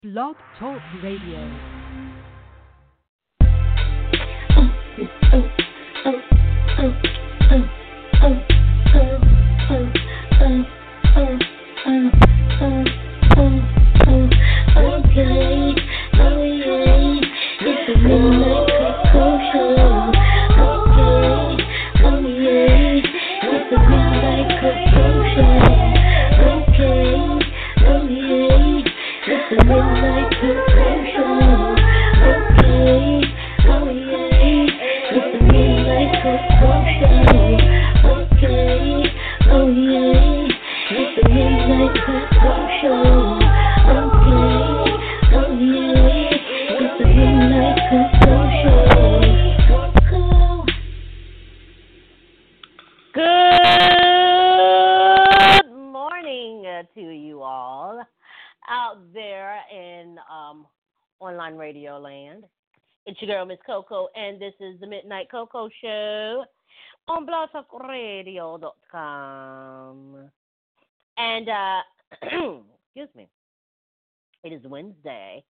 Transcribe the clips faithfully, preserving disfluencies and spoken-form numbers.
Blog Talk Radio. It's your girl, Miss Coco, and this is the Midnight Coco Show on blog talk radio dot com. And, uh, excuse me, it is Wednesday.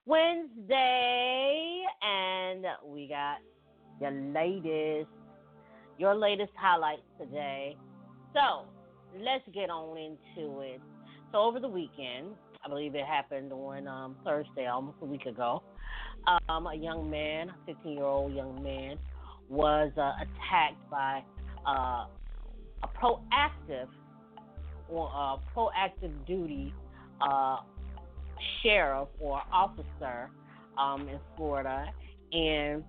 Wednesday, and we got your latest, your latest highlights today. So, let's get on into it. So, over the weekend, I believe it happened on um, Thursday, almost a week ago. Um, a young man, a fifteen-year-old young man, was uh, attacked by uh, a proactive or uh, proactive duty uh, sheriff or officer um, in Florida, and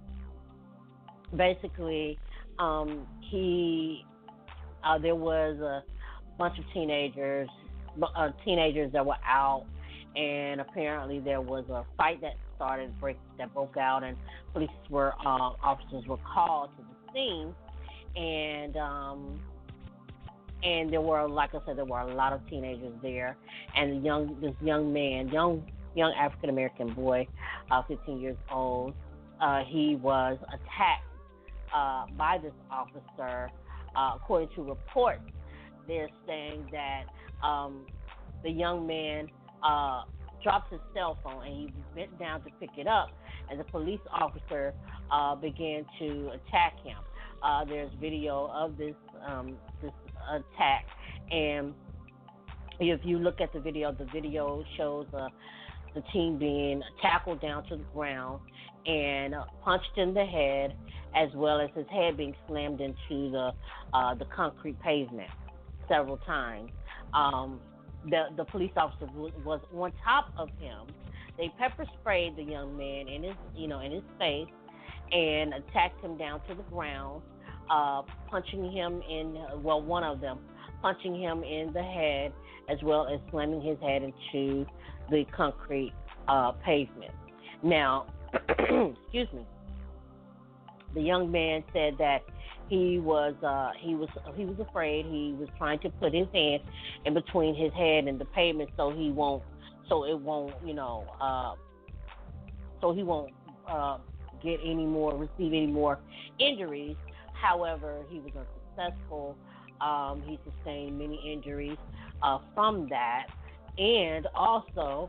basically, um, he uh, there was a bunch of teenagers, uh, teenagers that were out, and apparently there was a fight that started break that broke out, and police were uh, officers were called to the scene, and um, and there were, like I said, there were a lot of teenagers there, and the young this young man, young young African American boy, uh, fifteen years old, uh, he was attacked uh, by this officer. Uh, according to reports, they're saying that um, the young man Uh, dropped his cell phone, and he bent down to pick it up, and the police officer uh, began to attack him. Uh, there's video of this um, this attack, and if you look at the video, the video shows uh, the teen being tackled down to the ground and uh, punched in the head, as well as his head being slammed into the uh, the concrete pavement several times. Um, The, the police officer was on top of him. They pepper sprayed the young man in his, you know, in his face, and attacked him down to the ground, uh, punching him in. Well, one of them punching him in the head, as well as slamming his head into the concrete uh, pavement. Now, excuse me. The young man said that he was uh, he was he was afraid. He was trying to put his hand in between his head and the pavement so he won't so it won't you know uh, so he won't uh, get any more receive any more injuries. However, he was unsuccessful. Um, he sustained many injuries uh, from that, and also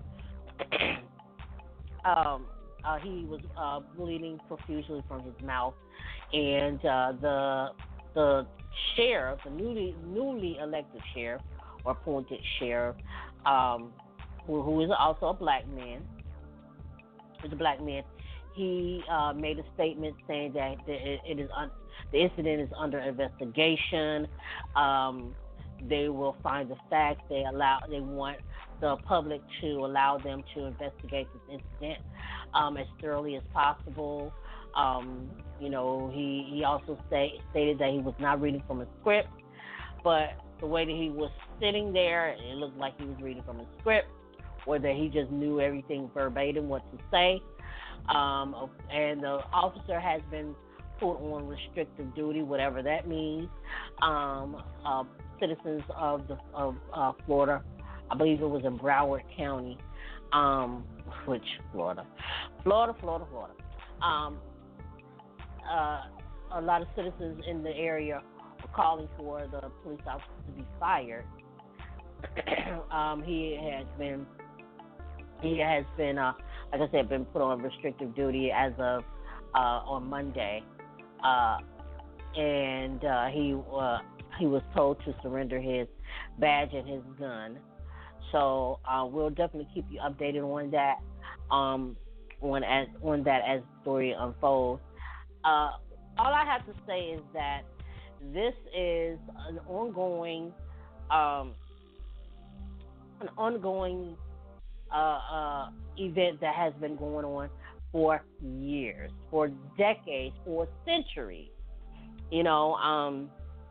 um, uh, he was uh, bleeding profusely from his mouth. And uh, the the sheriff, the newly newly elected sheriff or appointed sheriff, um, who, who is also a black man, is a black man. He uh, made a statement saying that it, it is un, the incident is under investigation. Um, they will find the facts. They allow they want the public to allow them to investigate this incident um, as thoroughly as possible. Um, you know, he, he also say, stated that he was not reading from a script, but the way that he was sitting there, it looked like he was reading from a script, or that he just knew everything verbatim what to say. Um, and the officer has been put on restrictive duty, whatever that means. Um, uh, citizens of the of uh, Florida, I believe it was in Broward County, um, which Florida, Florida, Florida, Florida. Um, Uh, a lot of citizens in the area are calling for the police officer to be fired. um, he has been He has been, uh, like I said, been put on restrictive duty as of uh, on Monday, uh, and uh, he uh, he was told to surrender his badge and his gun. So uh, we'll definitely keep you updated on that, um, when as on that as the story unfolds. Uh, all I have to say is that this is an ongoing, um, an ongoing uh, uh, event that has been going on for years, for decades, for centuries. You know, um,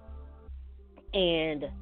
and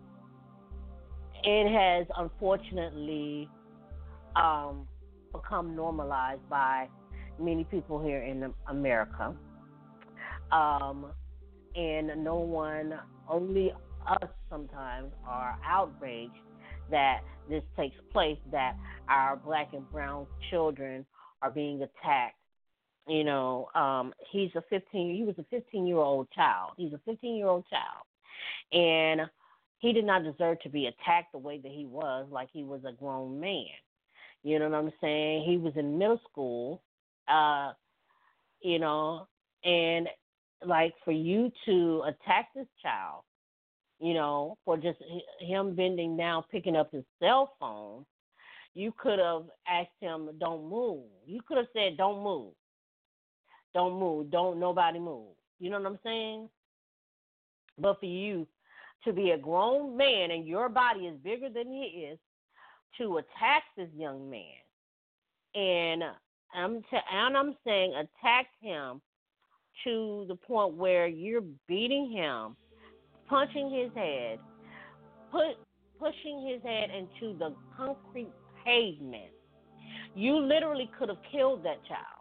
it has unfortunately um, become normalized by many people here in America. Um, and no one, only us sometimes, are outraged that this takes place, that our black and brown children are being attacked. You know, um, he's a fifteen. He was a fifteen-year-old child. He's a fifteen-year-old child, and he did not deserve to be attacked the way that he was, like he was a grown man. You know what I'm saying? He was in middle school, uh, you know, and like for you to attack this child, you know, for just him bending down, picking up his cell phone, you could have asked him, "Don't move." You could have said, "Don't move, don't move, don't nobody move." You know what I'm saying? But for you to be a grown man and your body is bigger than he is, to attack this young man, and I'm t- and I'm saying attack him to the point where you're beating him, punching his head, put pushing his head into the concrete pavement. You literally could have killed that child.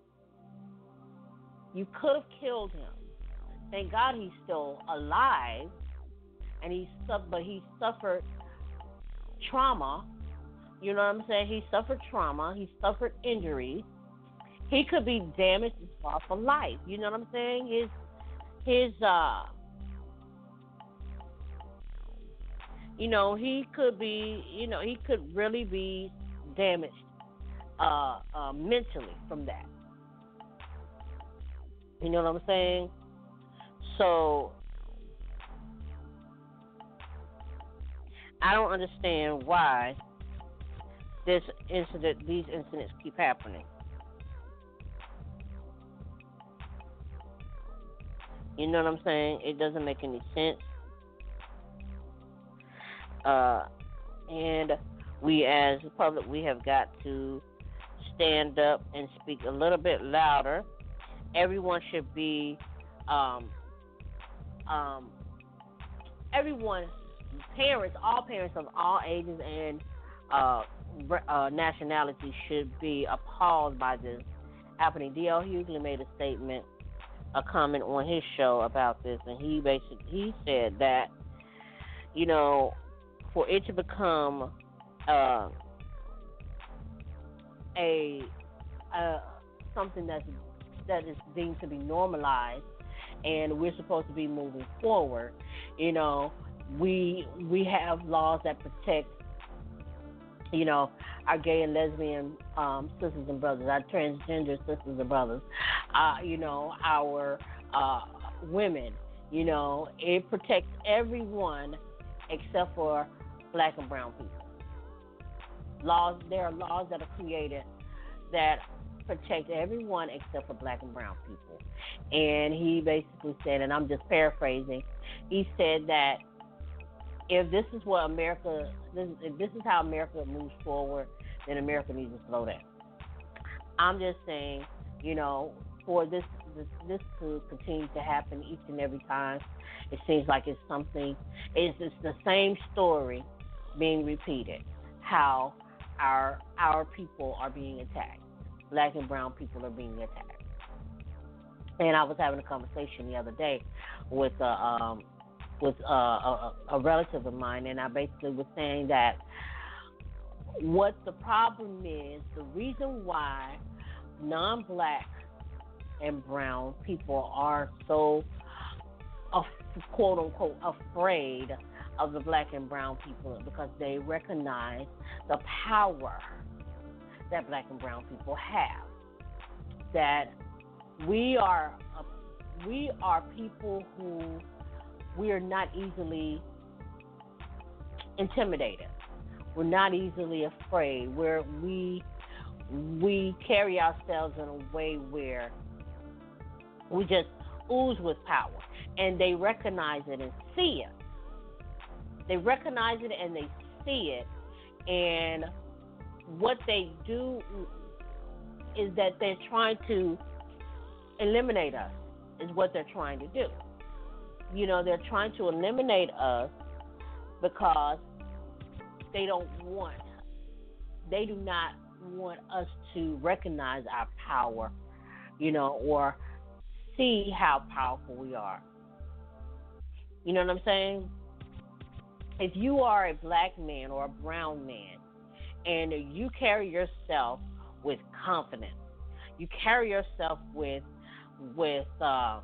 You could have killed him. Thank God he's still alive, and he suffered, but he suffered trauma. You know what I'm saying? He suffered trauma. He suffered injuries. He could be damaged and scarred for life. You know what I'm saying? His his uh, you know, he could be, you know, he could really be damaged uh, uh, mentally from that. You know what I'm saying? So I don't understand why this incident, these incidents keep happening. You know what I'm saying? It doesn't make any sense. Uh, and we, as the public, we have got to stand up and speak a little bit louder. Everyone should be, um, um, everyone, parents, all parents of all ages and uh, uh, nationalities should be appalled by this happening. D L. Hughley made a statement, a comment on his show about this, and he basically he said that, you know, for it to become uh, a uh, something that's that is deemed to be normalized, and we're supposed to be moving forward. You know, we we have laws that protect, you know, our gay and lesbian um, sisters and brothers, our transgender sisters and brothers, uh, you know, our uh, women. You know, it protects everyone except for black and brown people. Laws, there are laws that are created that protect everyone except for black and brown people. And he basically said, and I'm just paraphrasing, he said that if this is what America, this, if this is how America moves forward, then America needs to slow down. I'm just saying, you know, for this, this this to continue to happen each and every time, it seems like it's something, it's, it's the same story being repeated, how our our people are being attacked. Black and brown people are being attacked. And I was having a conversation the other day with a, um, with a, a, a relative of mine, and I basically was saying that what the problem is, the reason why non-black and brown people are so, uh, quote unquote, afraid of the black and brown people, because they recognize the power that black and brown people have. That we are a, we are people who we are not easily intimidated. We're not easily afraid. Where we we carry ourselves in a way where we just ooze with power, and they recognize it and see it. They recognize it and they see it, and what they do is that they're trying to eliminate us, is what they're trying to do. You know, they're trying to eliminate us because they don't want, they do not want us to recognize our power, you know, or see how powerful we are. You know what I'm saying? If you are a black man or a brown man and you carry yourself with confidence, you carry yourself with with uh,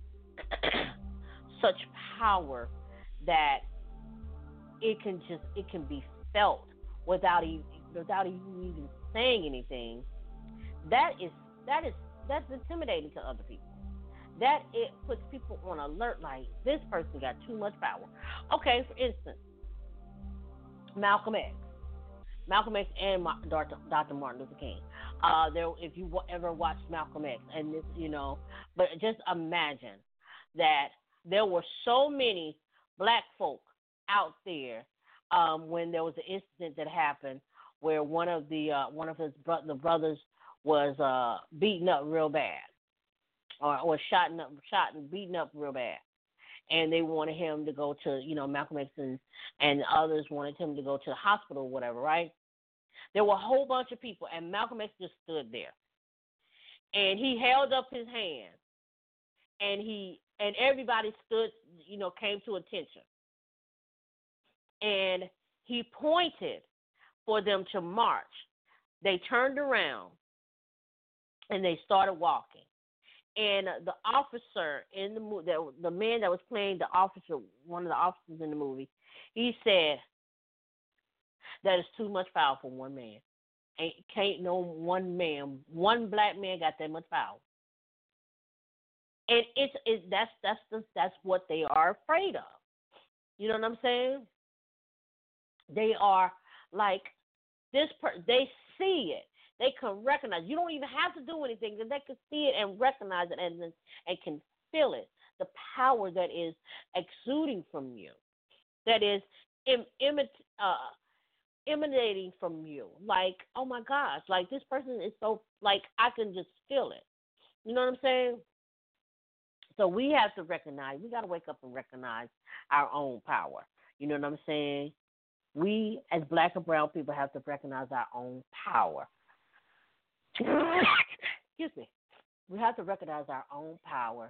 such power that it can just it can be felt without even without even even saying anything. That is that is that's intimidating to other people. That it puts people on alert, like this person got too much power. Okay, for instance, Malcolm X, Malcolm X, and Doctor Martin Luther King. Uh, there, if you ever watched Malcolm X, and this, you know, but just imagine that there were so many black folk out there um, when there was an incident that happened where one of the uh, one of his bro- the brothers was uh, beaten up real bad. Or, or shot and, shot and beaten up real bad. And they wanted him to go to, you know, Malcolm X and, and others wanted him to go to the hospital or whatever, right? There were a whole bunch of people, and Malcolm X just stood there. And he held up his hand, and he and everybody stood, you know, came to attention. And he pointed for them to march. They turned around, and they started walking. And the officer in the movie, the, the man that was playing the officer, one of the officers in the movie, he said, that is too much power for one man. Ain't can't no one man, one black man got that much power. And it's it's that's that's the, that's what they are afraid of. You know what I'm saying? They are like this. Per- they see it. They can recognize. You don't even have to do anything. They can see it and recognize it and and can feel it. The power that is exuding from you, that is em, emit, uh, emanating from you. Like, oh my gosh, like this person is so, like I can just feel it. You know what I'm saying? So we have to recognize. We got to wake up and recognize our own power. You know what I'm saying? We as black and brown people have to recognize our own power. Excuse me. We have to recognize our own power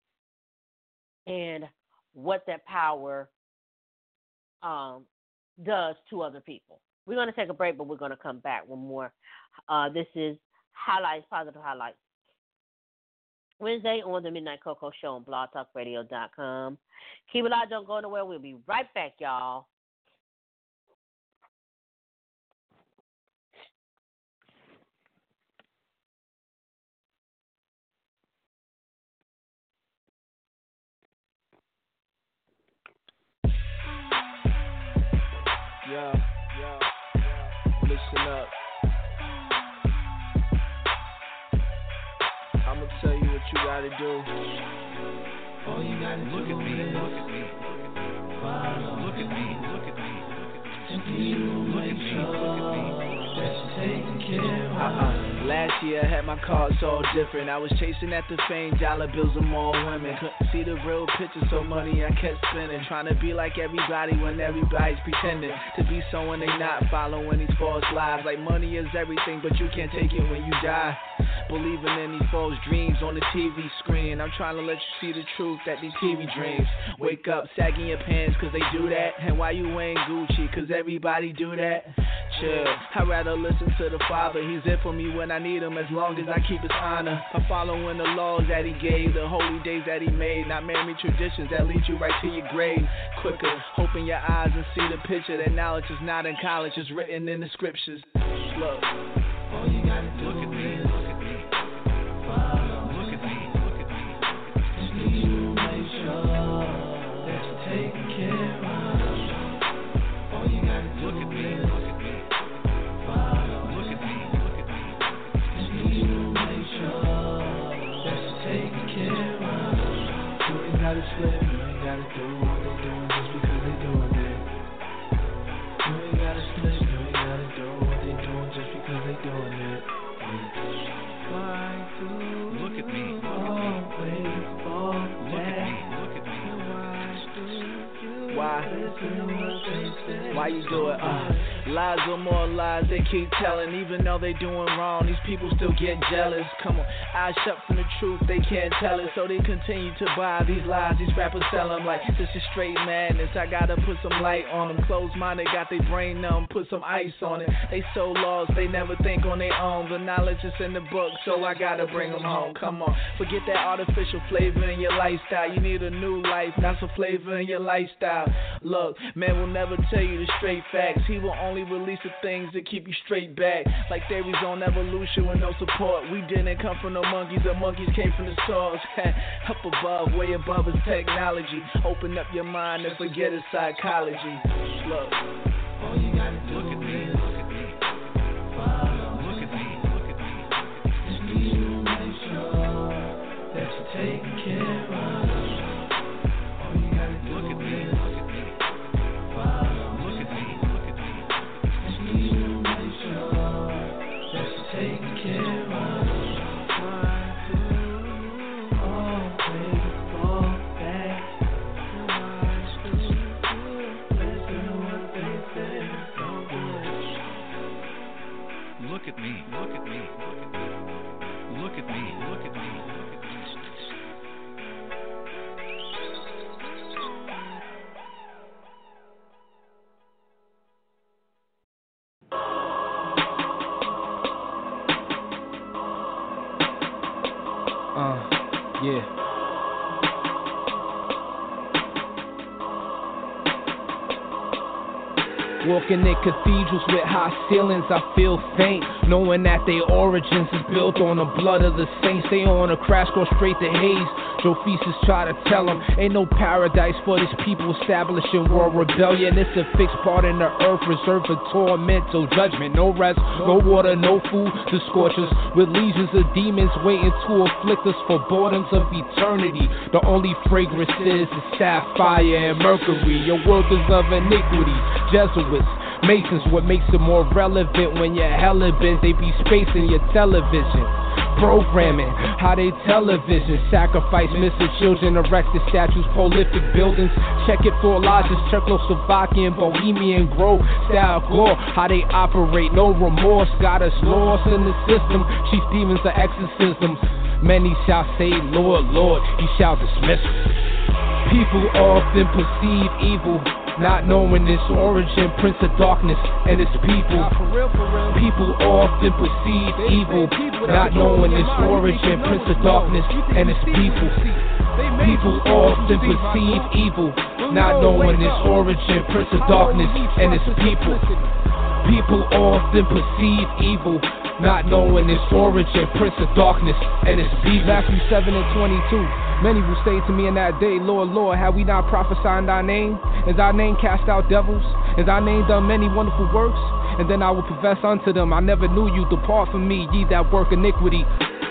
and what that power um, does to other people. We're going to take a break, but we're going to come back with more. Uh, this is Highlights, Positive Highlights. Wednesday on the Midnight Coco Show on blog talk radio dot com. Keep it out. Don't go nowhere. We'll be right back, y'all. Yeah, yeah, yeah. Listen up. I'ma tell you what you gotta do. All you gotta look do at me, look at me, follow. Look at me, look at me. And you make sure that you're taking care of. Uh-uh. Last year I had my cards all different. I was chasing after fame, dollar bills and more women. Couldn't see the real picture, so money I kept spending. Trying to be like everybody when everybody's pretending to be someone they not, following these false lies. Like money is everything, but you can't take it when you die. Believing in these false dreams on the T V screen. I'm trying to let you see the truth that these T V dreams. Wake up, sagging your pants cause they do that. And why you ain't Gucci cause everybody do that. Chill, I'd rather listen to the Father. He's there for me when I need him as long as I keep his honor. I'm following the laws that he gave, the holy days that he made. Not man-made traditions that lead you right to your grave. Quicker, open your eyes and see the picture. That knowledge is not in college, it's written in the scriptures. Look. Why do look at me, always fall back? Look at me, look at me. Why? Why you do it? Uh, lies or more lies they keep telling. Even though they doing wrong, these people still get jealous. Come on, eyes shut from the truth, they can't tell it. So they continue to buy these lies, these rappers sell them like this is straight madness. I gotta put some light on them. Closed minded, got their brain numb, put some ice on it. They so lost, they never think on their own. The knowledge is in the book, so I gotta bring them home. Come on, forget that artificial flavor in your lifestyle. You need a new life, not some flavor in your lifestyle. Look, man will never tell you the straight facts. He will only release the things that keep you straight back. Like theories on evolution with no support. We didn't come from the monkeys, the monkeys came from the source. Up above, way above is technology. Open up your mind and forget it's psychology. Look, all you gotta do, look at me, look at me. Follow, look at me, look at me. Just need to make sure that you're taking care of. All you gotta do, look at me, look at me. Follow, look at me, look at me. Just need to make sure that you're taking care of. Why do you always fall back? Why do you listen to what they say? Look at me, look at me, look at me. Look at me, look at me, look at me. Uh, yeah. Walking in cathedrals with high ceilings, I feel faint, knowing that their origins is built on the blood of the saints. They on a crash course straight to Hades. Josephus try to tell them, ain't no paradise for these people establishing world rebellion. It's a fixed part in the earth reserved for tormental judgment. No rest, no water, no food to scorch us, with legions of demons waiting to afflict us for boredoms of eternity. The only fragrance is the sapphire and mercury. Your world is of iniquity. Jesuits, Masons, what makes it more relevant when you're hella bent? They be spacing your television, programming how they television sacrifice missing children, erected statues, prolific buildings. Check it for lodges, Czechoslovakian, Bohemian Grove style gore. How they operate, no remorse, got us lost in the system. Chief demons of exorcisms. Many shall say, Lord, Lord, He shall dismiss us. People often perceive evil, not knowing its origin, Prince of Darkness and its people. People often perceive evil, not knowing its origin, Prince of Darkness and its people. People often perceive evil, not knowing its origin, Prince of Darkness and its people. People often perceive evil, not knowing its origin, Prince of Darkness and its people. Matthew seven and twenty-two. Many will say to me in that day, Lord, Lord, have we not prophesied in thy name? Is thy name cast out devils? Is thy name done many wonderful works? And then I will profess unto them, I never knew you. Depart from me, ye that work iniquity.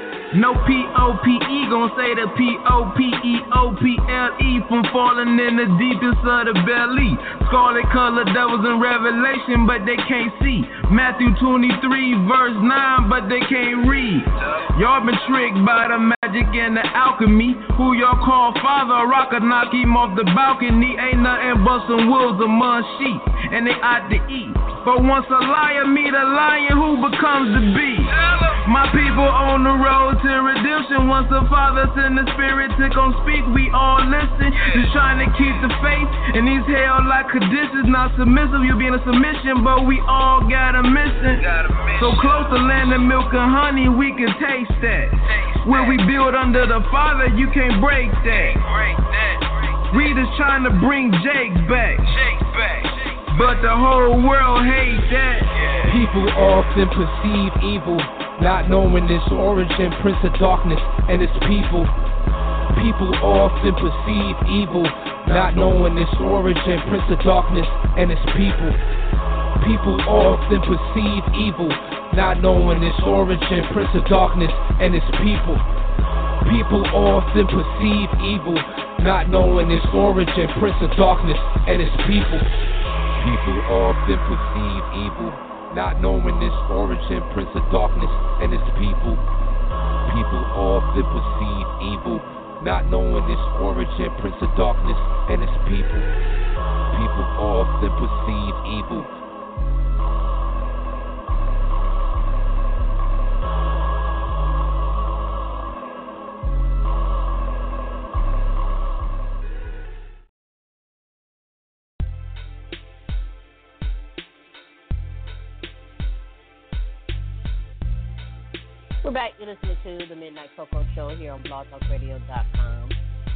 No P O P E, gon' say the P O P E O P L E from falling in the deepest of the belly. Scarlet colored devils in Revelation, but they can't see. Matthew twenty-three, verse nine, but they can't read. Y'all been tricked by the magic and the alchemy. Who y'all call father, rock or knock him off the balcony. Ain't nothing but some wolves among sheep, and they ought to eat. But once a liar meet a lion, who becomes the beast? My people on the road to redemption. Once the Father send the Spirit to come speak, we all listen. Just trying to keep the faith in these hell-like conditions. Not submissive, you be in a submission, but we all got a mission. So close to land of milk and honey, we can taste that. Where we build under the Father, you can't break that. Readers trying to bring Jake back, but the whole world hates that. People often perceive evil, not knowing its origin, Prince of Darkness and its people. People often perceive evil, not knowing its origin, Prince of Darkness and its people. People often perceive evil, not knowing its origin, Prince of Darkness and its people. People often perceive evil, not knowing its origin, Prince of Darkness and its people. People often perceive evil, not knowing its origin, Prince of Darkness and its people. People often perceive evil, not knowing its origin, Prince of Darkness and its people. People often perceive evil. We're back. You're listening to the Midnight Coco Show here on blog talk radio dot com.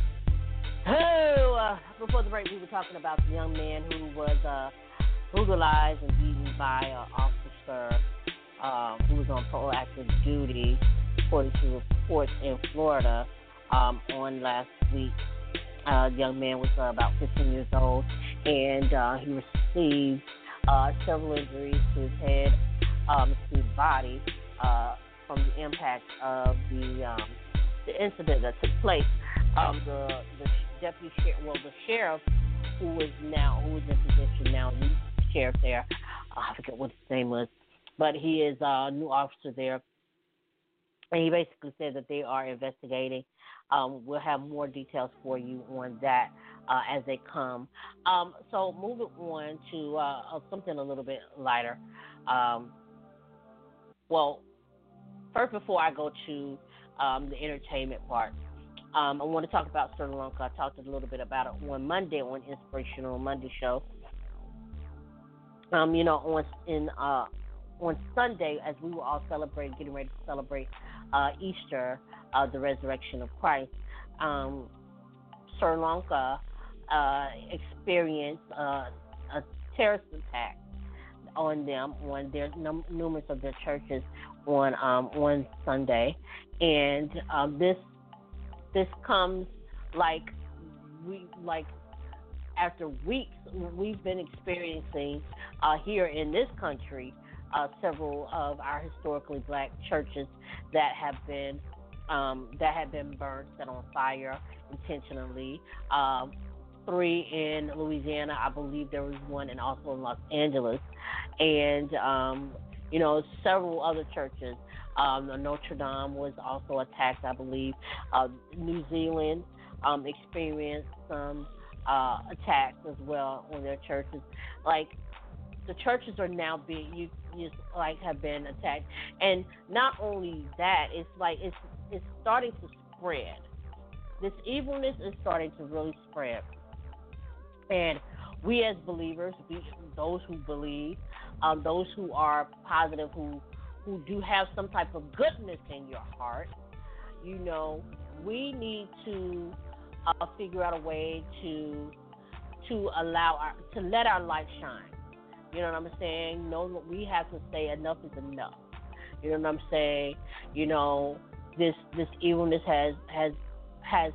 Oh, uh, before the break, we were talking about the young man who was uh, brutalized and beaten by an officer uh, who was on proactive duty, according to reports in Florida um, on last week. Uh, the young man was uh, about fifteen years old, and uh, he received uh, several injuries to his head, um, to his body, uh, from the impact of the um, the incident that took place. Um, the the deputy sheriff, well, the sheriff who was now who is in position now, new sheriff there. Uh, I forget what his name was, but he is a new officer there, and he basically said that they are investigating. Um, we'll have more details for you on that uh, as they come. Um, so moving on to uh, something a little bit lighter. Um, well. First, before I go to um, the entertainment part, um, I want to talk about Sri Lanka. I talked a little bit about it on Monday on Inspirational Monday show. Um, you know, on in uh, on Sunday, as we were all celebrating, getting ready to celebrate uh, Easter, uh, the resurrection of Christ, um, Sri Lanka uh, experienced uh, a terrorist attack on them, on their num- numerous of their churches on um, on Sunday, and um, this this comes like we like after weeks we've been experiencing uh, here in this country uh, several of our historically black churches that have been um, that have been burned, set on fire intentionally. Um, three in Louisiana, I believe there was one, and also in Los Angeles, and um, you know, several other churches. Um, Notre Dame was also attacked, I believe. Uh, New Zealand um, experienced some uh, attacks as well on their churches. Like, the churches are now being, you just like have been attacked, and not only that, it's like it's it's starting to spread. This evilness is starting to really spread, and we as believers, we, those who believe, um, those who are positive, who who do have some type of goodness in your heart, you know, we need to uh, figure out a way to to allow our to let our light shine. You know what I'm saying? No, we have to say enough is enough. You know what I'm saying? You know, this this evilness has has has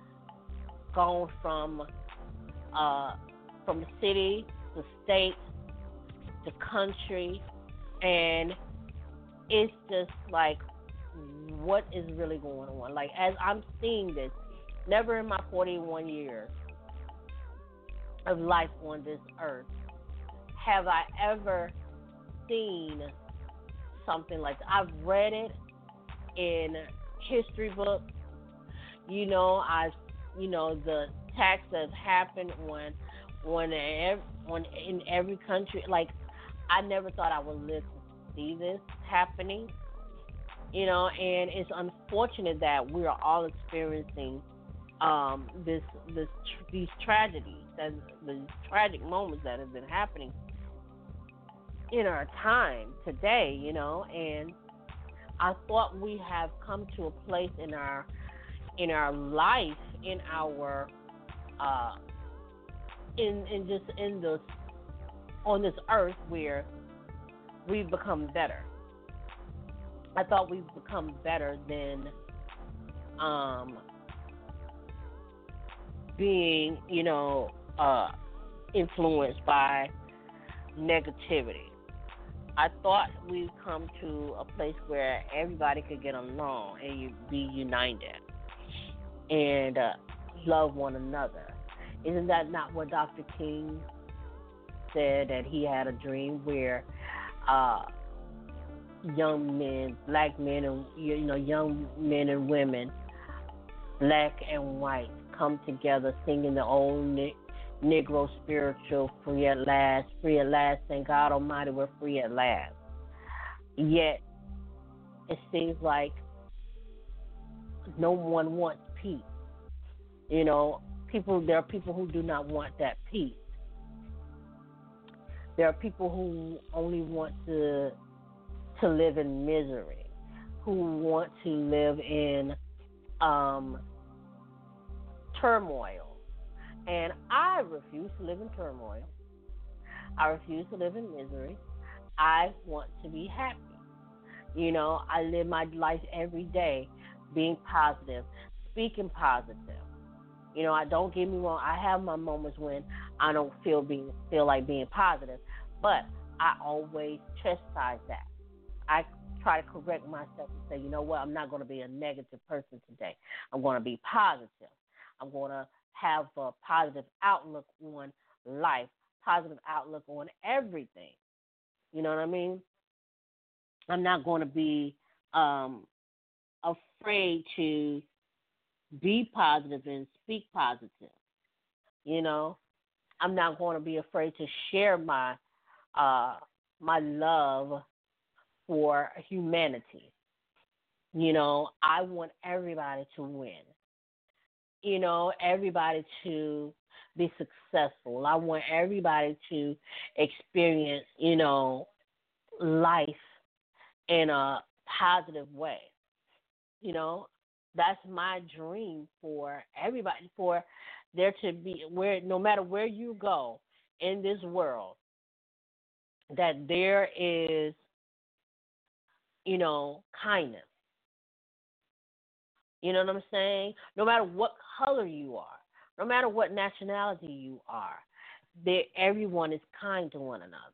gone from uh, from the city, the state, the country, and it's just like, what is really going on? Like, as I'm seeing this, never in my forty-one years of life on this earth have I ever seen something like that. I've read it in history books. You know, I've, you know, the attacks that have happened on, on, on in every country. Like, I never thought I would live to see this happening. You know, and it's unfortunate that we are all experiencing um, this, this, these tragedies, and the tragic moments that have been happening in our time today, you know, and I thought we have come to a place in our in our life, in our uh, in in just in the on this earth where we've become better. I thought we've become better than um, being, you know, uh, influenced by negativity. I thought we'd come to a place where everybody could get along and you be united and uh, love one another. Isn't that not what Doctor King said, that he had a dream where uh, young men, black men, and you know, young men and women, black and white, come together singing the old ne- Negro spiritual, free at last, free at last, thank God Almighty, we're free at last. Yet, it seems like no one wants peace. You know, people. There are people who do not want that peace. There are people who only want to to live in misery, who want to live in um, turmoil. And I refuse to live in turmoil. I refuse to live in misery. I want to be happy. You know, I live my life every day being positive, speaking positive. You know, I don't get me wrong. I have my moments when I don't feel being feel like being positive, but I always chastise that. I try to correct myself and say, you know what, I'm not going to be a negative person today. I'm going to be positive. I'm going to have a positive outlook on life, positive outlook on everything. You know what I mean? I'm not going to be um, afraid to be positive and speak positive. You know, I'm not going to be afraid to share my uh, my love for humanity. You know, I want everybody to win. You know, everybody to be successful. I want everybody to experience, you know, life in a positive way. You know, that's my dream for everybody, for there to be, where no matter where you go in this world, that there is, you know, kindness. You know what I'm saying? No matter what color you are, no matter what nationality you are, there, everyone is kind to one another.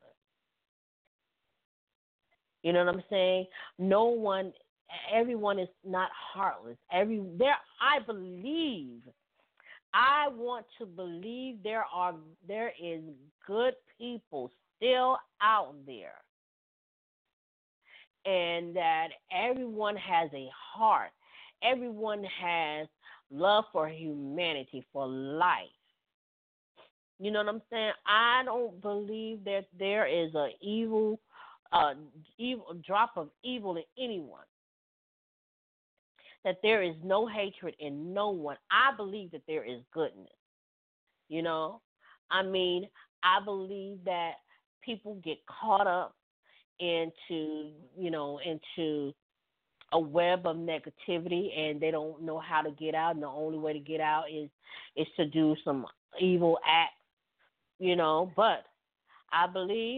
You know what I'm saying? No one, everyone is not heartless. Every there, I believe, I want to believe there are there is good people still out there, and that everyone has a heart. Everyone has love for humanity, for life. You know what I'm saying? I don't believe that there is a evil, uh, evil drop of evil in anyone. That there is no hatred in no one. I believe that there is goodness. You know, I mean, I believe that people get caught up into, you know, into a web of negativity, and they don't know how to get out, and the only way to get out is is to do some evil acts, you know. But I believe,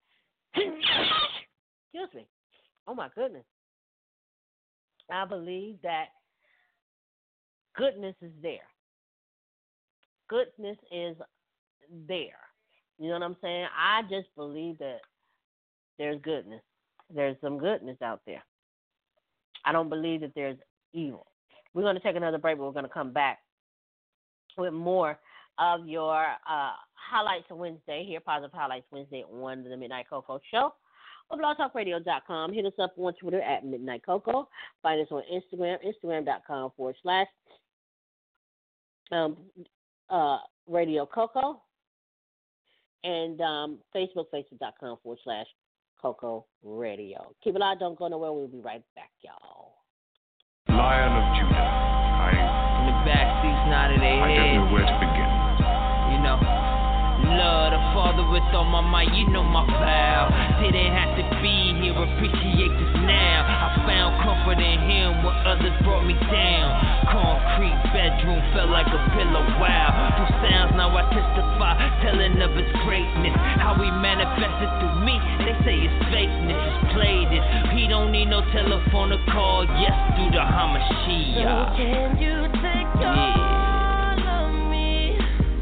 excuse me, oh my goodness, I believe that goodness is there. Goodness is there. You know what I'm saying? I just believe that there's goodness. There's some goodness out there. I don't believe that there's evil. We're going to take another break, but we're going to come back with more of your uh, Highlights Wednesday here, Positive Highlights Wednesday on the Midnight Coco Show on blog talk radio dot com. Hit us up on Twitter at Midnight Coco. Find us on Instagram, instagram.com forward slash um, uh, Radio Coco. And um, Facebook, facebook.com forward slash Coco Radio. Keep it loud, don't go nowhere. We'll be right back, y'all. Lion of Judah, I in the back seats nodding their I heads. don't know where to begin. You know, love the Father with all my might. You know my vow. Didn't have to be here. Appreciate this now. I found comfort in Him when others brought me down. Concrete bedroom felt like a pillow. Wow. Through sounds now I testify, telling of His greatness. How He manifested through me. They say it's fakeness, it's played it. He don't need no telephone to call. Yes, through the Hamashiach. So can you take Yeah. all of me,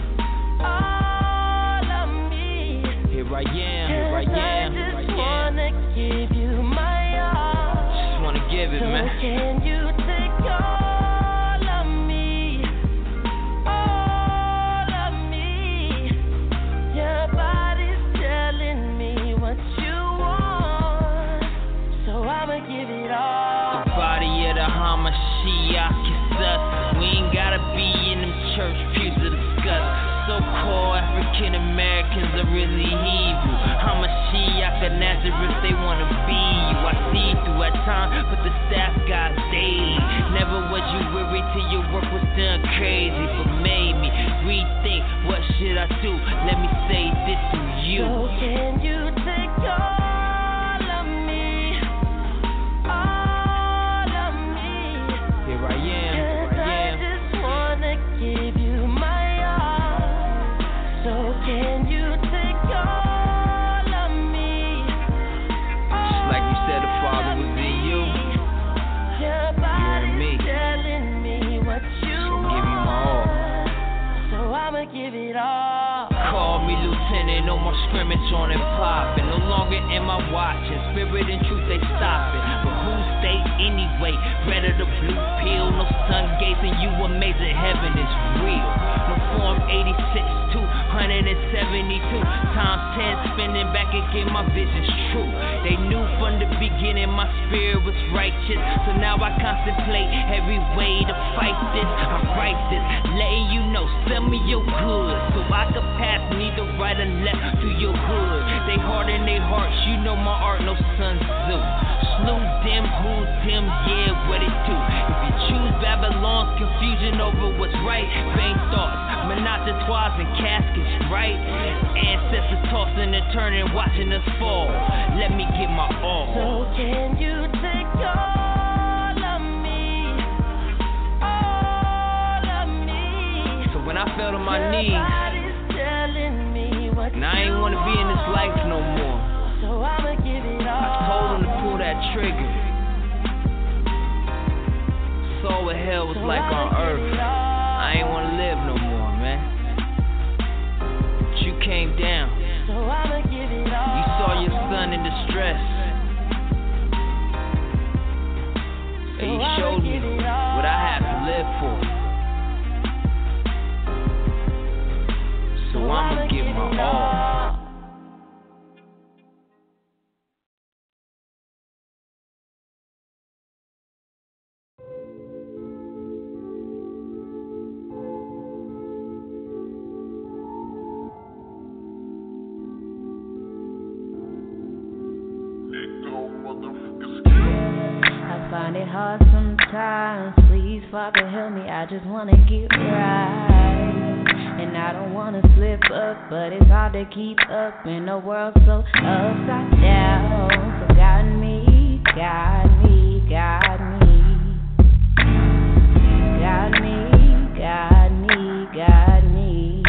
all of me? Here I am, here I am, I here just I am. wanna give you my all. Just wanna give it, So man. can you take all of me, all of me? Your body's telling me what you want. Hamashiach is us. We ain't gotta be in them church pews to discuss. So-called African Americans are really evil. Hamashiach of Nazareth, they wanna be you. I see through at times, but the staff got daily. Never was you worried till your work was done crazy, but made me rethink what should I do. Let me say this to you. So can you take all of me, all of me? Here I am, here I am. I just wanna give you my all. So can you take all of me? Just like you said, the Father was in you. Your body's telling me what you So give you my all. So I'ma give it all. Call me lieutenant, no more scrimmage on and popping. No longer am I watching, spirit and truth they stopping. But who stay anyway? Red or the blue pill, no sun gazing, you amazing, heaven is real. No form eighty-six, two hundred seventy-two times ten, spinning back again, my vision's true. They knew from the beginning my spirit was righteous, so now I contemplate every way to fight this. I write this, letting you know, send me your goods, so I can pass neither right or left through your hood. They harden their hearts, you know my art, no Sun Tzu. Slew them, who's them, yeah, what it do. If you choose Babylon's confusion over what's right, vain thoughts, menage a trois and caskets, right? Ancestors tossing and turning, watching us fall. Let me get my all. So can you take all of me, all of me? So when I fell to my knees, and I ain't wanna be in this life no more, so I'ma give it all. I told him to pull that trigger. Saw what hell was so like on earth. I ain't wanna live no more, man. But you came down. So I'ma give it all. You saw your son in distress, and you showed me what I have to live for. So I'ma give my all. I find it hard sometimes. Please, Father, help me. I just wanna get right. And I don't wanna slip up, but it's hard to keep up in a world so upside down. So guide me, guide me, guide me. Guide me, guide me, guide me.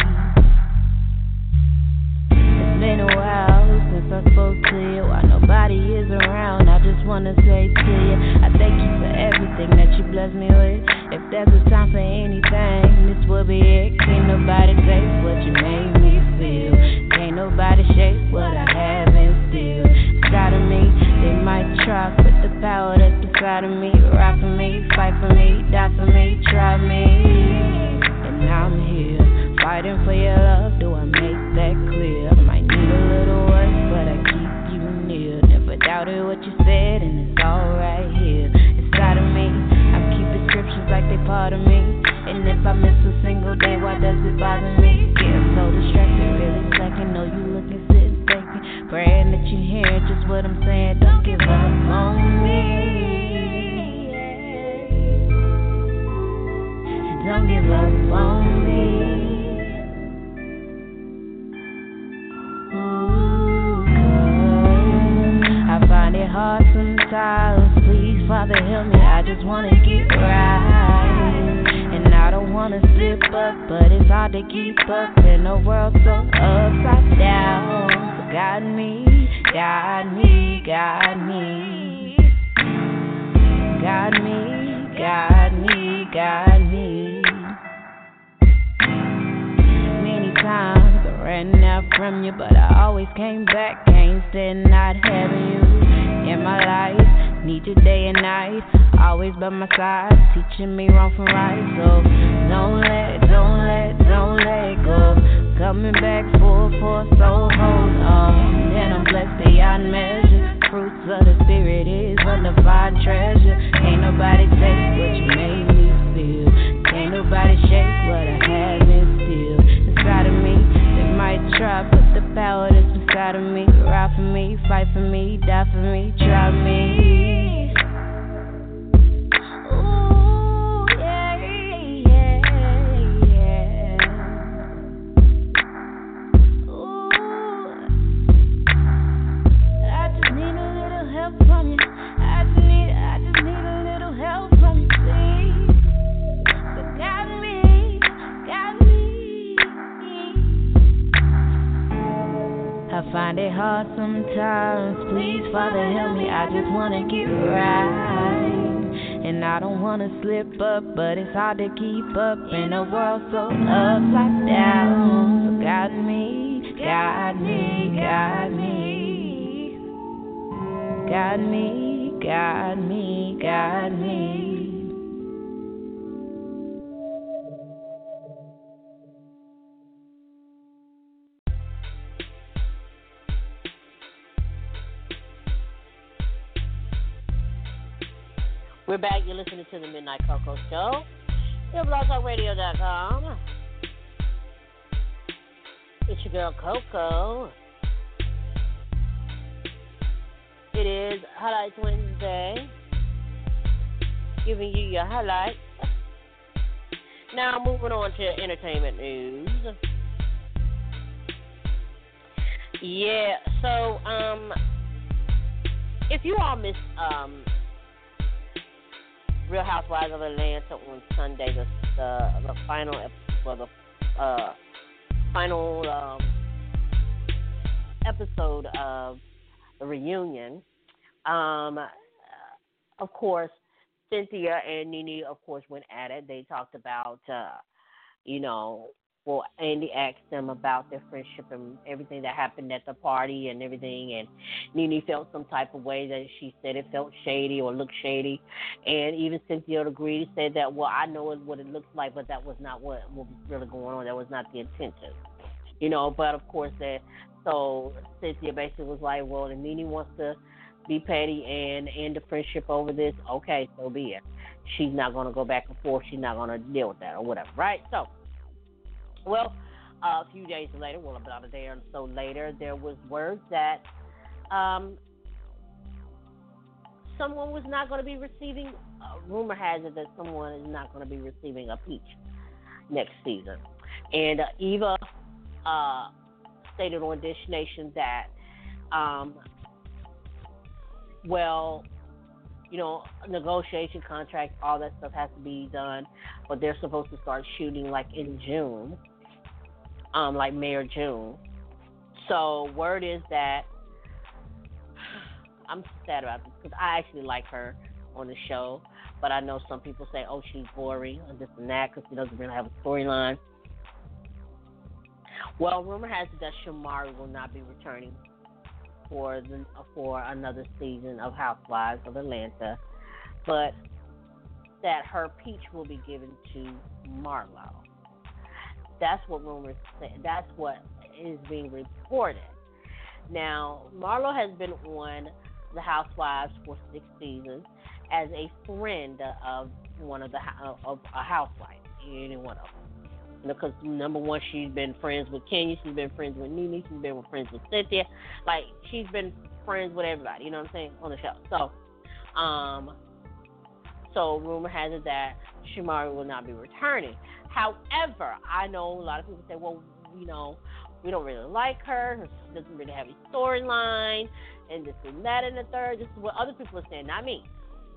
It's been a while since I spoke to you. While nobody is around, I just wanna say to you, I thank you for everything that you blessed me with. If there's a time for anything, this will be it. Can't nobody take what you made me feel. Can't nobody shake what I have instilled inside of me. They might try, but the power that's inside of me, ride for me, fight for me, die for me, try me. And I'm here, fighting for your love. Do I make that clear? I might need a little work, but I keep you near. Never doubted what you said, and it's all right here inside of me. Scriptures like they part of me. And if I miss a single day, why does it bother me? Getting so distracted, really slacking. Know you looking, sitting, thinking, praying that you hear just what I'm saying. Don't give up on me. Don't give up on me. Ooh, 'cause I find it hard sometimes. Please, Father, help me. I just wanna get right, and I don't wanna slip up, but it's hard to keep up in a world so upside down. So guide me, guide me, guide me, guide me, guide me, guide me. Many times I ran out from you, but I always came back. Can't stand not having you in my life. Need you day and night, always by my side, teaching me wrong from right. So don't let, don't let, don't let go. Coming back full force, so hold on. And I'm blessed beyond measure. Fruits of the spirit is undefined treasure. Ain't nobody take find it hard sometimes. Please, Father, help me. I just wanna get right, and I don't wanna slip up, but it's hard to keep up in a world so upside down. So guide me, guide me, guide me, guide me, guide me, guide me. We're back. You're listening to the Midnight Coco Show. Your blog talk radio dot com. It's your girl Coco. It is Highlights Wednesday. Giving you your highlights. Now moving on to entertainment news. Yeah, so um, if you all missed um. Real Housewives of Atlanta on Sunday, the the, the final well, the uh, final um, episode of the reunion. Um, of course, Cynthia and Nene, of course, went at it. They talked about, uh, you know, well, Andy asked them about their friendship and everything that happened at the party and everything, and Nene felt some type of way that she said it felt shady or looked shady, and even Cynthia agreed, said that, well, I know what it looks like, but that was not what, what was really going on. That was not the intention, you know, but of course, that, so Cynthia basically was like, well, if Nene wants to be petty and end the friendship over this, okay, so be it. She's not going to go back and forth. She's not going to deal with that or whatever, right? So, well, uh, a few days later, well, about a day or so later, there was word that um, someone was not going to be receiving, uh, rumor has it that someone is not going to be receiving a peach next season. And uh, Eva uh, stated on Dish Nation that, um, well, you know, negotiation contracts, all that stuff has to be done, but they're supposed to start shooting like in June. Um, like May or June. So word is that I'm sad about this because I actually like her on the show, but I know some people say, "Oh, she's boring," and this and that because she doesn't really have a storyline. Well, rumor has it that Shamari will not be returning for the for another season of Housewives of Atlanta, but that her peach will be given to Marlo. That's what rumors say. That's what is being reported. Now, Marlo has been on The Housewives for six seasons as a friend of one of the of a housewife, any one of them. Because number one, she's been friends with Kenya, she's been friends with Nene, she's been friends with Cynthia. Like, she's been friends with everybody. You know what I'm saying, on the show. So, um, so rumor has it that Shamari will not be returning. However, I know a lot of people say, well, you know, we don't really like her. She doesn't really have a storyline, and this and that and the third. This is what other people are saying, not me.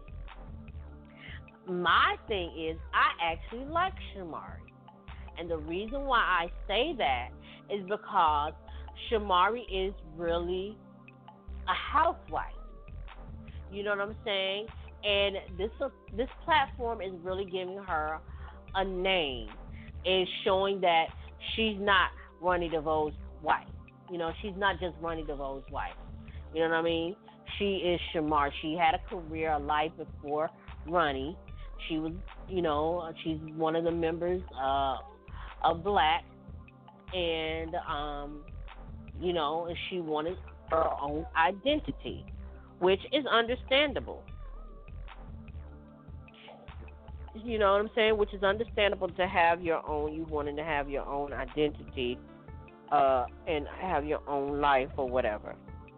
My thing is, I actually like Shamari. And the reason why I say that is because Shamari is really a housewife. You know what I'm saying? And this uh, this platform is really giving her a name, is showing that she's not Ronnie DeVoe's wife. You know, she's not just Ronnie DeVoe's wife. You know what I mean? She is Shamar. She had a career, a life before Ronnie. She was, you know, she's one of the members uh, of Black, and um, you know, she wanted her own identity, which is understandable. You know what I'm saying? Which is understandable to have your own, you wanting to have your own identity uh, and have your own life or whatever.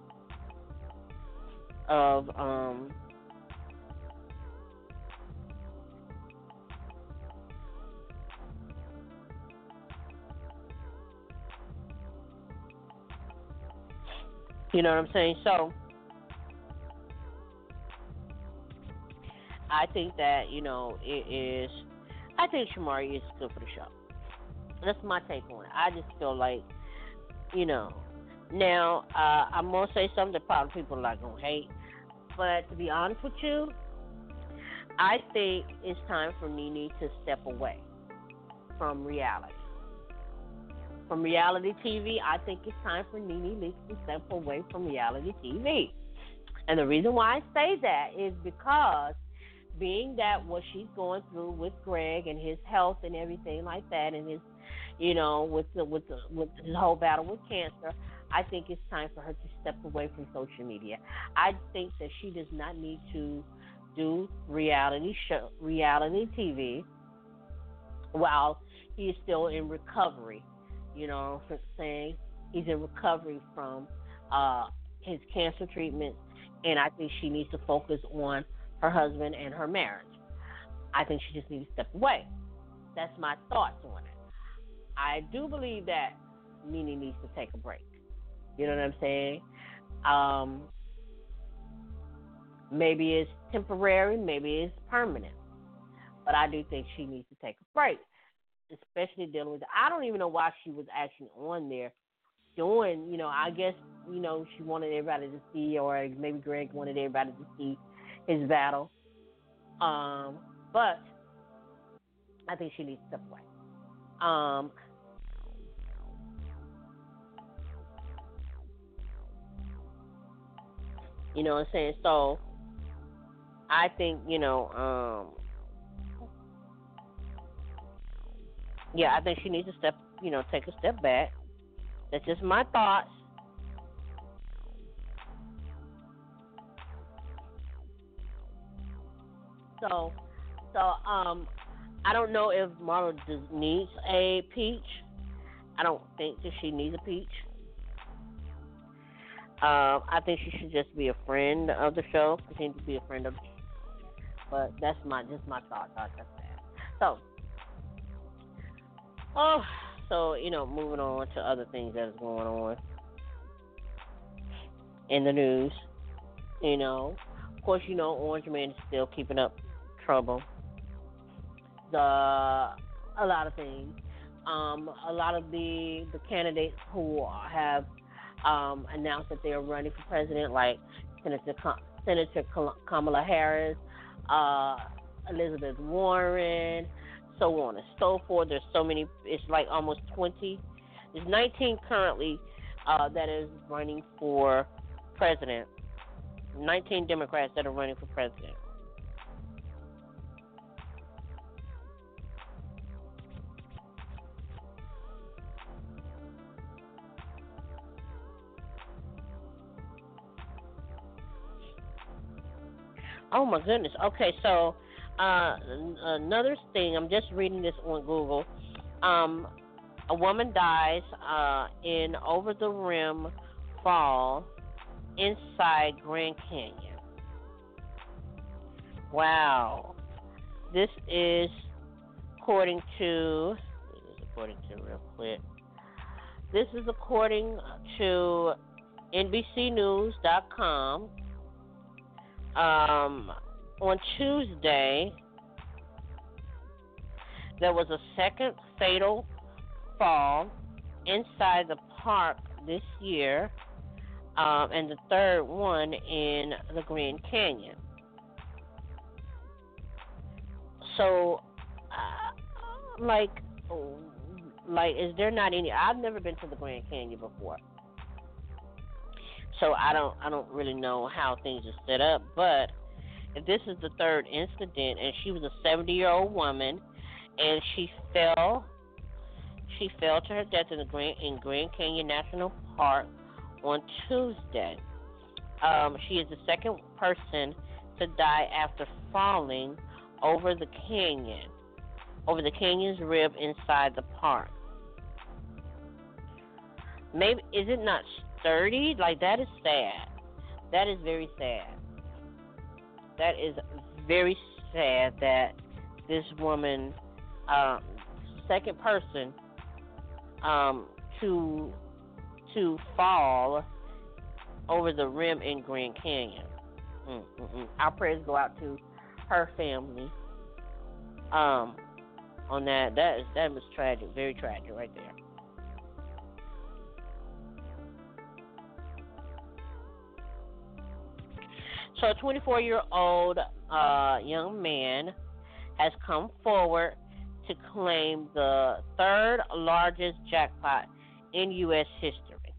Of, um, you know what I'm saying? So, I think that, you know, it is, I think Shamari is good for the show. That's my take on it. I just feel like, you know, Now, uh, I'm gonna say something that probably people are not gonna hate, but to be honest with you, I think it's time for Nene to step away from reality. From reality T V, I think it's time for Nene Leakes to step away from reality T V. And the reason why I say that is because being that what she's going through with Greg and his health and everything like that, and his, you know, with the with the with his whole battle with cancer, I think it's time for her to step away from social media. I think that she does not need to do reality show, reality T V while he is still in recovery. You know what I'm saying? He's in recovery from uh, his cancer treatment, and I think she needs to focus on her husband and her marriage. I think she just needs to step away. That's my thoughts on it. I do believe that Nene needs to take a break. You know what I'm saying? Um, maybe it's temporary, maybe it's permanent. But I do think she needs to take a break, especially dealing with it. I don't even know why she was actually on there doing, you know, I guess, you know, she wanted everybody to see, or maybe Greg wanted everybody to see his battle. Um, but I think she needs to step away. Um, you know what I'm saying? So I think, you know, um, yeah, I think she needs to step, you know, take a step back. That's just my thoughts. So, so um, I don't know if Marlo does, needs a peach. I don't think that she needs a peach. Um, I think she should just be a friend of the show. Continue to be a friend of the show. But that's my just my thoughts on that. So, oh, so you know, moving on to other things that is going on in the news. You know, of course, you know, Orange Man is still keeping up trouble. The a lot of things. Um, a lot of the the candidates who have um, announced that they are running for president, like Senator Senator Kamala Harris, uh, Elizabeth Warren, so on and so forth. There's so many. It's like almost twenty. There's nineteen currently uh, that is running for president. nineteen Democrats that are running for president. Oh my goodness. Okay, so uh, another thing, I'm just reading this on Google. Um, a woman dies uh, in over the rim fall inside Grand Canyon. Wow. This is according to, this is according to real quick. This is according to N B C News dot com. Um, on Tuesday, there was a second fatal fall inside the park this year, um, and the third one in the Grand Canyon. So, uh, like, like, is there not any? I've never been to the Grand Canyon before. So I don't I don't really know how things are set up, but if this is the third incident, and she was a seventy-year-old woman, and she fell she fell to her death in the Grand in Grand Canyon National Park on Tuesday. Um, she is the second person to die after falling over the canyon, over the canyon's rib inside the park. Maybe is it not sturdy? Like, that is sad. That is very sad. That is very sad that this woman, um, second person, um, to to fall over the rim in Grand Canyon. Mm-mm-mm. Our prayers go out to her family. Um, on that, that is that was tragic, very tragic, right there. So a twenty-four-year-old uh, young man has come forward to claim the third largest jackpot in U S history.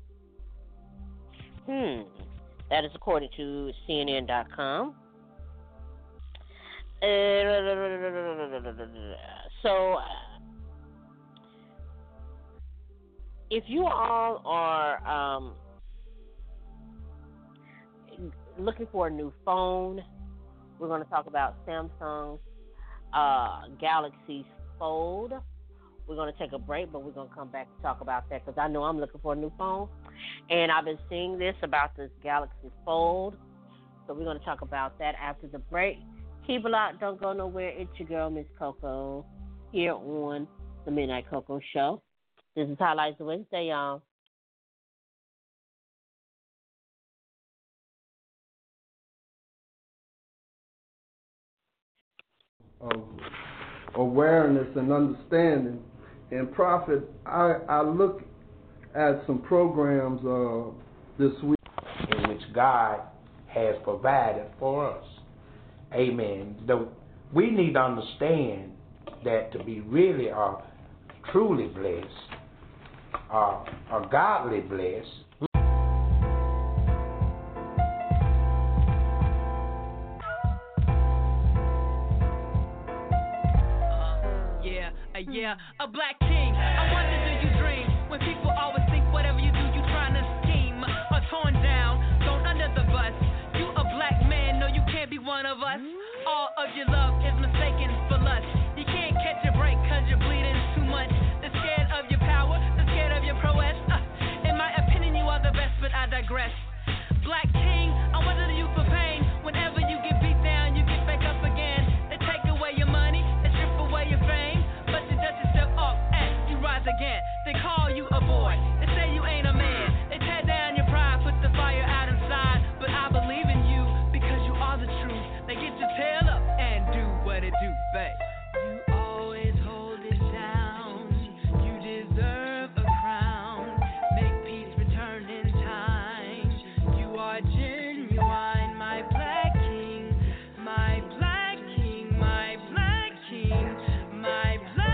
Hmm. That is according to C N N dot com. Uh, so, uh, if you all are um, looking for a new phone, we're going to talk about Samsung's uh, Galaxy Fold. We're going to take a break, but we're going to come back and talk about that because I know I'm looking for a new phone. And I've been seeing this about this Galaxy Fold. So we're going to talk about that after the break. Keep it locked. Don't go nowhere. It's your girl, Miss Coco, here on the Midnight Coco Show. This is Highlights of Wednesday, y'all. Of awareness and understanding. And Prophet, I, I look at some programs uh, this week in which God has provided for us. Amen. The, we need to understand that to be really uh, truly blessed, uh, or godly blessed, Yeah, a black king. I wonder, do you dream when people always think whatever you do, you trying to scheme or torn down, thrown under the bus? You a black man, no, you can't be one of us. All of your love is mistaken for lust. You can't catch a break cause you're bleeding too much. They're scared of your power, they're scared of your prowess. Uh, in my opinion, you are the best, but I digress. Black king, I wonder do you feel pain whenever you get beat down, you get back up again. They take away your money, they strip away your fame. Again, they call you a boy. They say you ain't a man. They tear down your pride, put the fire out inside. But I believe in you because you are the truth. They get your tail up and do what it do, babe. You always hold it down. You deserve a crown. Make peace return in time. You are genuine, my black king, my black king, my black king, my black.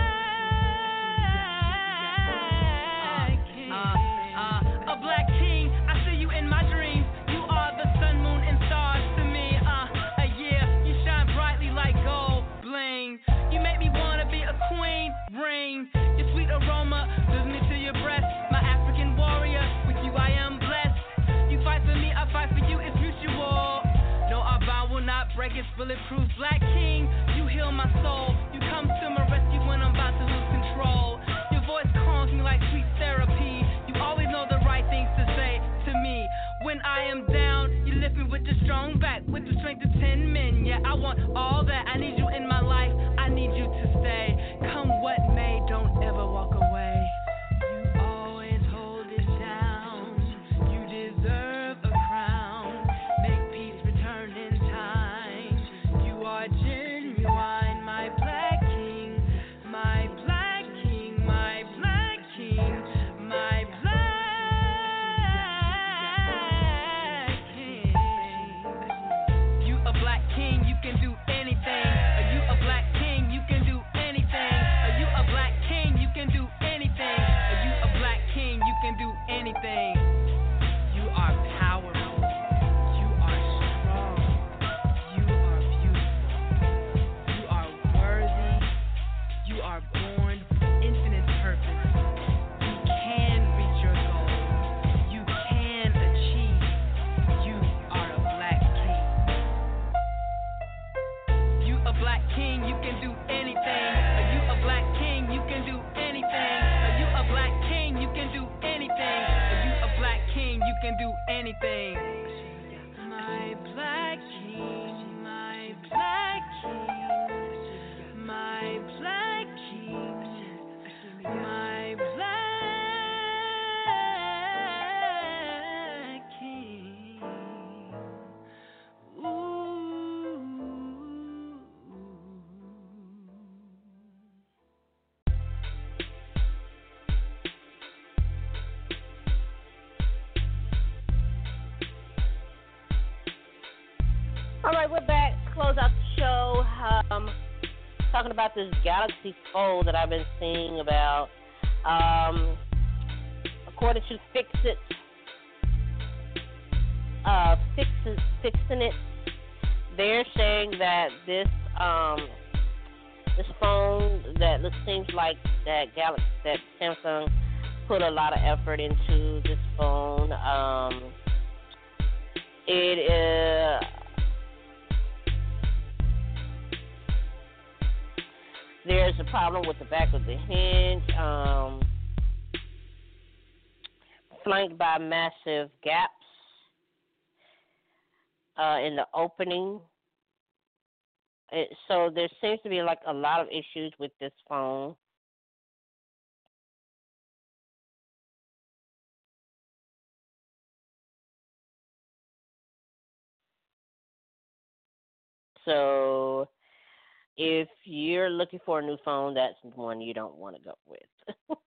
Ring, your sweet aroma lifts me to your breast. My African warrior, with you I am blessed. You fight for me, I fight for you, it's mutual. No, our bond will not break, it's bulletproof. Black king, you heal my soul. You come to my rescue when I'm about to lose control. Your voice calming like sweet therapy. You always know the right things to say to me. When I am down, you lift me with your strong back, with the strength of ten men. Yeah, I want all that. I need you in my life. I need you to stay. Come what may, don't ever walk away. You always hold it down. You deserve a crown. Make peace return in time. You are genuine, my black king, my black king, my black king, my black. King, you can do anything. Are you a black king? You can do anything. Are you a black king? You can do anything. Are you a black king? You can do anything. You are powerful. You are strong. You are beautiful. You are worthy. You are born with infinite purpose. You can reach your goals. You can achieve. You are a black king. A black king, you can do anything. Are you a black king? You can do anything. Are you a black king? You can do anything. Are you a black king? You can do anything. My black king, my black king, my black king, my black king. Ooh. All right, we're back. Close out the show. Um, talking about this Galaxy Fold that I've been seeing about. Um, according to Fixit, uh, Fixit, Fixing It, they're saying that this um, this phone that looks seems like that Galaxy that Samsung put a lot of effort into this phone. Um, it uh, there's a problem with the back of the hinge, um, flanked by massive gaps uh, in the opening. It, so there seems to be like a lot of issues with this phone. So if you're looking for a new phone, that's one you don't want to go with.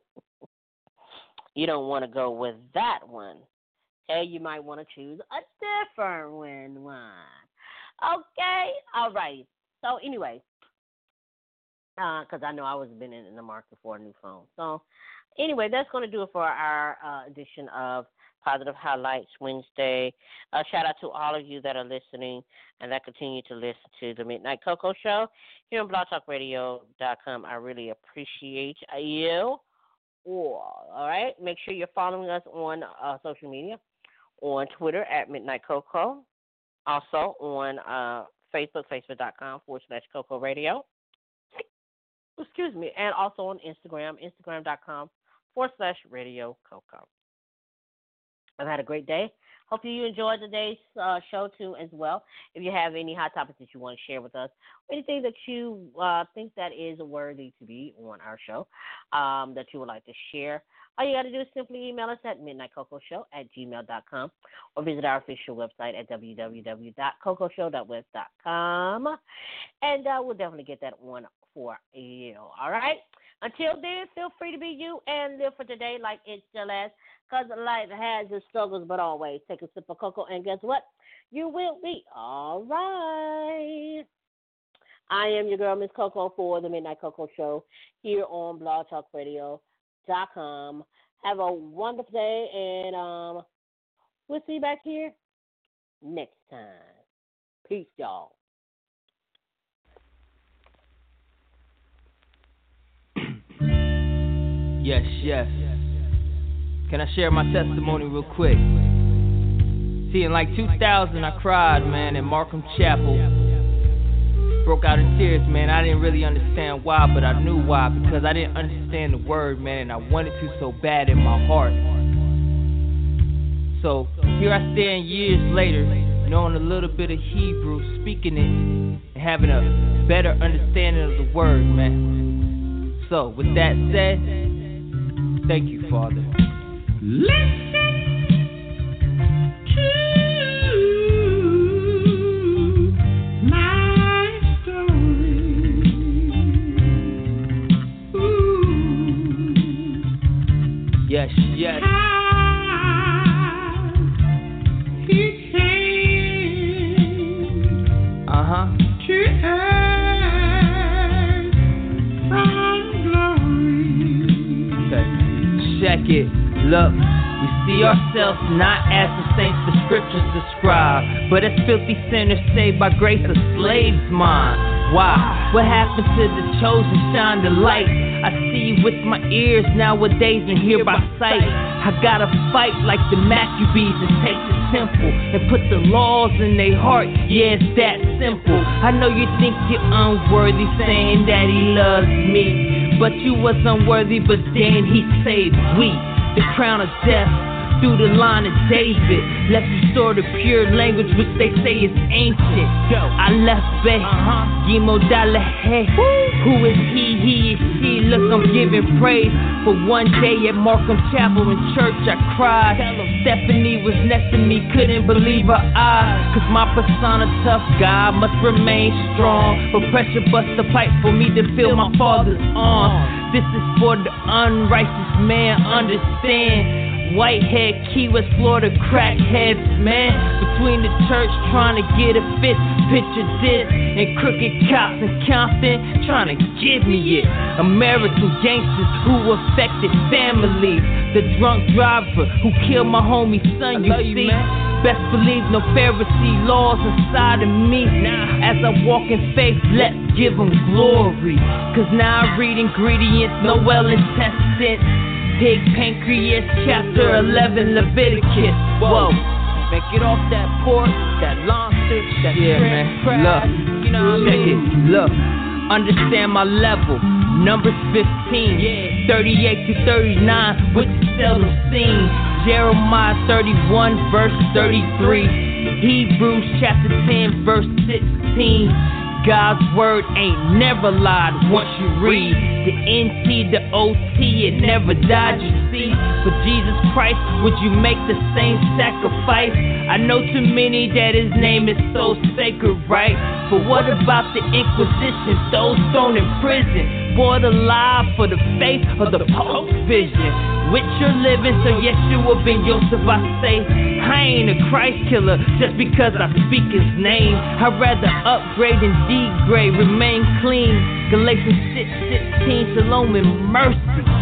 You don't want to go with that one. Okay, you might want to choose a different one. Okay, all right. So anyway, because uh, I know I was been in, in the market for a new phone. So anyway, that's going to do it for our uh, edition of Positive Highlights Wednesday. Uh, shout out to all of you that are listening and that continue to listen to the Midnight Coco Show here on blog talk radio dot com. I really appreciate you all. All right, make sure you're following us on uh, social media, on Twitter at Midnight Coco, also on uh, Facebook, facebook.com forward slash Coco Radio. Excuse me, and also on Instagram, instagram.com forward slash Radio Coco. I've had a great day. Hopefully you enjoyed today's uh, show, too, as well. If you have any hot topics that you want to share with us, anything that you uh, think that is worthy to be on our show um, that you would like to share, all you got to do is simply email us at midnight coco show at gmail dot com or visit our official website at w w w dot coco show dot web dot com. And uh, we'll definitely get that one for you. All right? Until then, feel free to be you and live for today like it still has. Because life has its struggles, but always take a sip of cocoa, and guess what? You will be all right. I am your girl, Miss Coco, for the Midnight Coco Show here on blog talk radio dot com. Have a wonderful day, and um, we'll see you back here next time. Peace, y'all. Yes, yes. Can I share my testimony real quick? See, in like two thousand, I cried, man, in Markham Chapel. Broke out in tears, man. I didn't really understand why, but I knew why. Because I didn't understand the word, man, and I wanted to so bad in my heart. So, here I stand years later, knowing a little bit of Hebrew, speaking it, and having a better understanding of the word, man. So, with that said, thank you, Father. Listen to my story. Ooh. Yes, yes. How he came uh-huh. to earth from glory. Okay, check it. Look, we see ourselves not as the saints the scriptures describe, but as filthy sinners saved by grace of slaves' mind. Why? What happened to the chosen shine the light? I see with my ears nowadays and hear by sight. I gotta fight like the Maccabees and take the temple and put the laws in their heart. Yeah, it's that simple. I know you think you're unworthy saying that he loves me, but you was unworthy, but then he saved we. The crown of death through the line of David left restored the pure language which they say is ancient. I left Bay, Gimo Dalahe. Who is he? He is she. Look, I'm giving praise for one day at Markham Chapel in church. I cried. Stephanie was next to me, couldn't believe her eyes. Cause my persona tough guy must remain strong. But pressure bust the pipe for me to feel my father's arms. This is for the unrighteous man, understand. Whitehead, Key West, Florida, crackheads, man. Between the church trying to get a fit, picture this, and crooked cops in Compton trying to give me it. American gangsters who affected families. The drunk driver who killed my homie son, you see. Best believe no Pharisee laws inside of me. As I walk in faith, let's give them glory. Cause now I read ingredients, no well-intested. Pig pancreas, chapter eleven, Leviticus. Whoa, man, get off that pork, that lobster, that yeah, man. Crab. Look, you know what I mean? Check it, look, understand my level. Numbers fifteen, yeah. thirty-eight to thirty-nine, which is seldom seen. Jeremiah thirty-one, verse thirty-three. Hebrews chapter ten, verse sixteen. God's word ain't never lied once you read. The N T, the O T, it never died, you see. For Jesus Christ, would you make the same sacrifice? I know too many that his name is so sacred, right? But what about the Inquisition, those thrown in prison? Boiled alive for the faith of the Pope's vision. With your living, so Yeshua ben Yosef, I say, I ain't a Christ killer just because I speak his name. I'd rather upgrade than degrade, remain clean. Galatians six sixteen, shalom and mercy.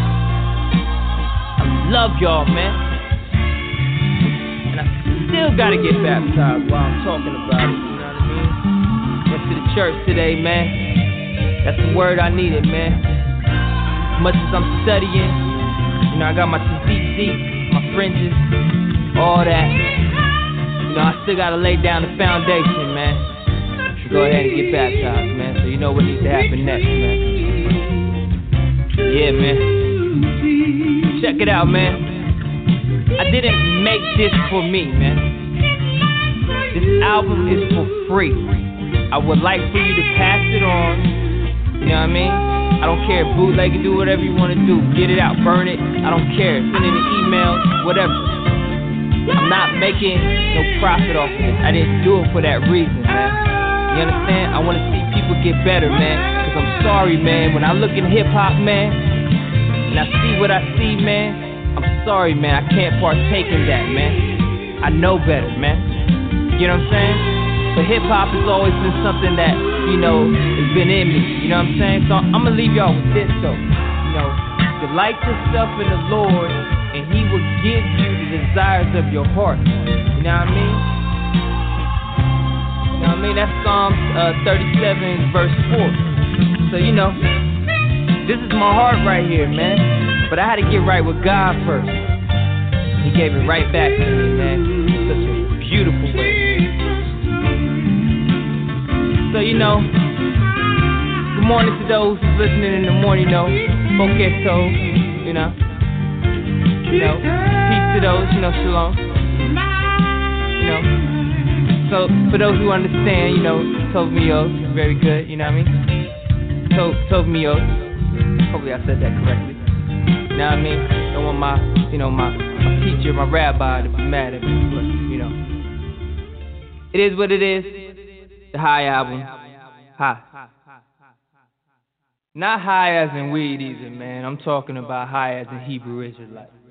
I love y'all, man. And I still gotta get baptized while I'm talking about it, you know what I mean? Went to the church today, man. That's the word I needed, man. As much as I'm studying, you know, I got my tzitzit, my fringes, all that. You know, I still gotta lay down the foundation, man. So go ahead and get baptized, man. So you know what needs to happen next, man. Yeah, man. Check it out, man. I didn't make this for me, man. This album is for free. I would like for you to pass it on. You know what I mean? I don't care, bootleg it, do whatever you want to do. Get it out, burn it, I don't care. Send in an email, whatever. I'm not making no profit off of this. I didn't do it for that reason, man. You understand? I want to see people get better, man. Cause I'm sorry, man. When I look at hip-hop, man, and I see what I see, man, I'm sorry, man. I can't partake in that, man. I know better, man. You know what I'm saying? But hip-hop has always been something that, you know, has been in me. You know what I'm saying? So I'm going to leave y'all with this, though. You know, delight yourself in the Lord, and he will give you the desires of your heart. You know what I mean? You know what I mean? That's Psalms uh, thirty-seven, verse four. So, you know, this is my heart right here, man. But I had to get right with God first. He gave it right back to me, man. Such a beautiful way. So, you know, good morning to those who's listening in the morning, you know, Boketo, you know, you know, peace to those, you know, shalom, you know. So, for those who understand, you know, Tovmios is very good, you know what I mean? To- Tovmios, hopefully I said that correctly, you know what I mean? I don't want my, you know, my, my teacher, my rabbi to be mad at me, but, you know, it is what it is. The High album. High. Not high as in weed either, man. I'm talking about high as in Hebrew Israelite.